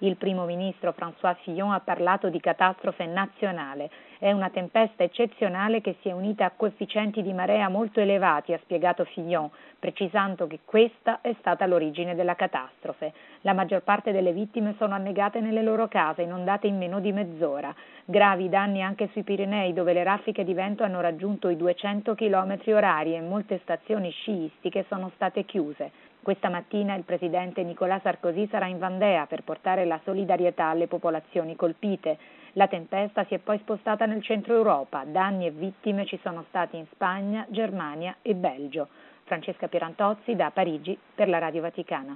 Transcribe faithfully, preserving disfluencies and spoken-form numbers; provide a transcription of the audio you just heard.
Il primo ministro François Fillon ha parlato di catastrofe nazionale. È una tempesta eccezionale che si è unita a coefficienti di marea molto elevati, ha spiegato Fillon, precisando che questa è stata l'origine della catastrofe. La maggior parte delle vittime sono annegate nelle loro case, inondate in meno di mezz'ora. Gravi danni anche sui Pirenei, dove le raffiche di vento hanno raggiunto i duecento chilometri orari e molte stazioni sciistiche sono state chiuse. Questa mattina il presidente Nicolas Sarkozy sarà in Vandea per portare la solidarietà alle popolazioni colpite. La tempesta si è poi spostata nel centro Europa. Danni e vittime ci sono stati in Spagna, Germania e Belgio. Francesca Pierantozzi da Parigi per la Radio Vaticana.